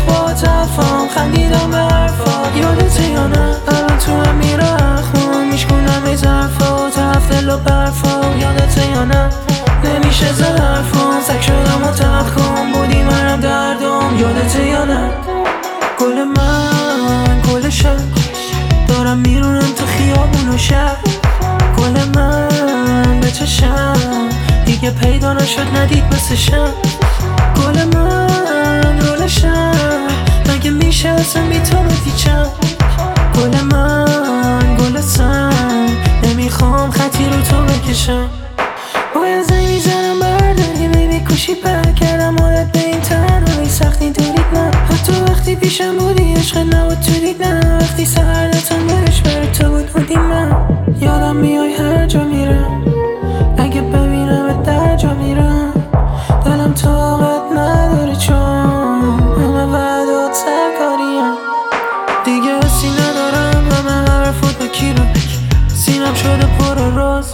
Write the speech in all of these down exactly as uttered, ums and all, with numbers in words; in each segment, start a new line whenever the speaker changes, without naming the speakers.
با تفاهم خندیدم به حرفات، یادت یا نه؟ الان تو هم میرخم میشکنم ای ظرفات، هفته دل و برفا، یادت یا نه؟ نمیشه زد حرفان، سک شدم و تخم بودی منم دردم، یادت یا نه؟ گل من گل شب دارم میرونم تو خیابون و شهر، گل من به چشم دیگه پیدا نشد ندید مثل شم، گل من رول شم مگه میشه اصلا بی تو بپیچم، گل من گل سن نمیخوام خطی رو تو بکشم، باید زنگ میزنم برداری بیبی کوشی پر کردم عادت به این تنهایی سختی دارید نه، حتی وقتی پیشم بودی عشق نبود تو دید نه، وقتی سهر دتم برش بر تو بود بودی من، یادم میای هر جا میرم اگه ببینم در جا میرم، دلم طاقت نداره چون همه وعدات سرکاریم، دیگه حسی ندارم همه حرفات با کی رو سینم شده پر راز،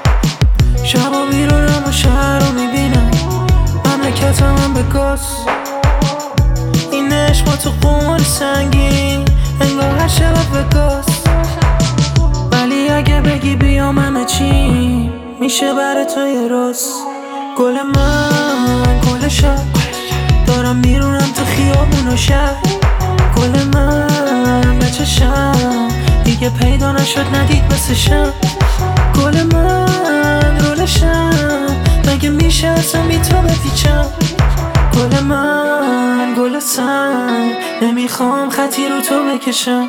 شبا بیرونم و شهر رو میبینم مملکتم هم به گاز، این عشق با تو قمار سنگین انگار هر شب به گاز، ولی اگه بگی بیام همه چی میشه برای تو یه راز، گل من گل شب دارم میرونم تو خیابون و شهر، گل من به چشم دیگه پیدا نشد ندید مثل شم، گل من رول شم مگه میشه اصلا بی تو بپیچم، گل من گل سن نمیخوام خطی رو تو بکشم.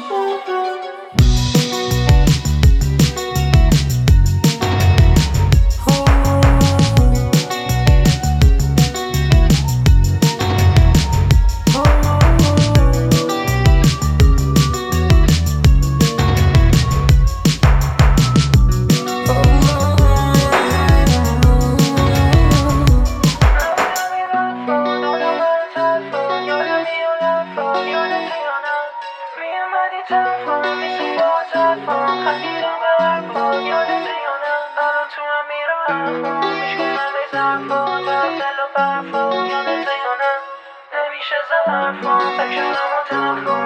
نمیشه زد حرفان، فکر شدم و تنها